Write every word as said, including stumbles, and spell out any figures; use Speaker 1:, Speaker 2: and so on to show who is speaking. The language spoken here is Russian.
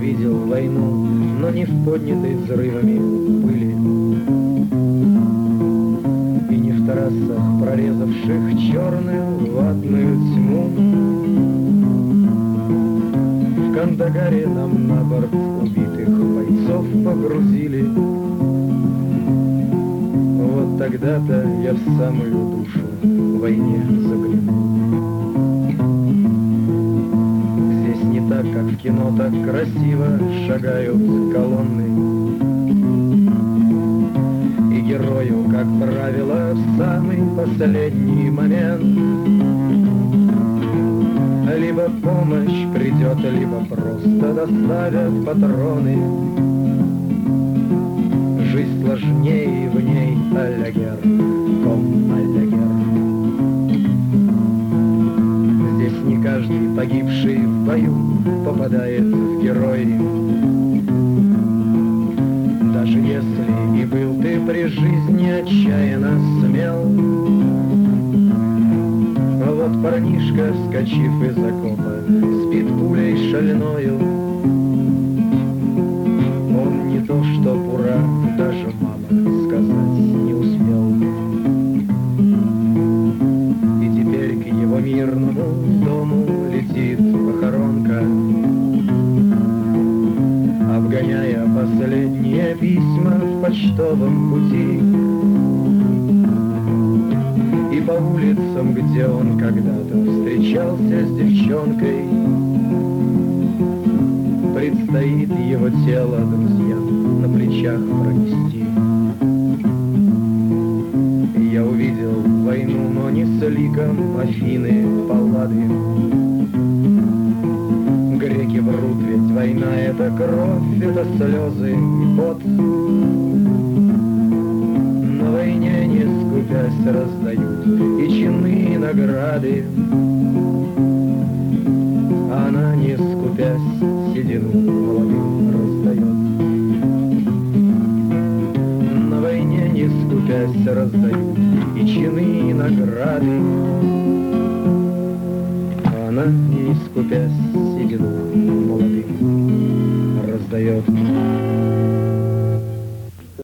Speaker 1: видел войну, но не в поднятой взрывами пыли, и не в трассах, прорезавших черную ватную тьму. В Кандагаре нам на борт убитых бойцов погрузили. Вот тогда-то я в самую душу войне заглянул. Здесь не так, как в кино, так красиво шагают колонны, и герою, как правило, в самый последний момент либо помощь придет, либо просто доставят патроны. Жизнь сложнее, и в ней алягер, ком алягер. Здесь не каждый погибший в бою попадает в герои. Даже если и был ты при жизни отчаянно смел, а вот парнишка, вскочив из окопа, спит пулей шальною. Он не то что ура, даже мама сказать не успел. И теперь к его мирному дому летит похоронка, обгоняя последние письма в почтовом пути. И по улицам, где он когда-то встречался с девчонкой, предстоит его тело друзьям на плечах пронести. Я увидел войну, но не с ликом Афины, Паллады. Греки врут, ведь война — это кровь, это слезы и пот. На войне, не скупясь, раздают и чины, и награды. Она, не скупясь, седину молодым раздает. На войне, не скупясь, раздают и чины, и награды. Она, не скупясь, седину молодым раздает.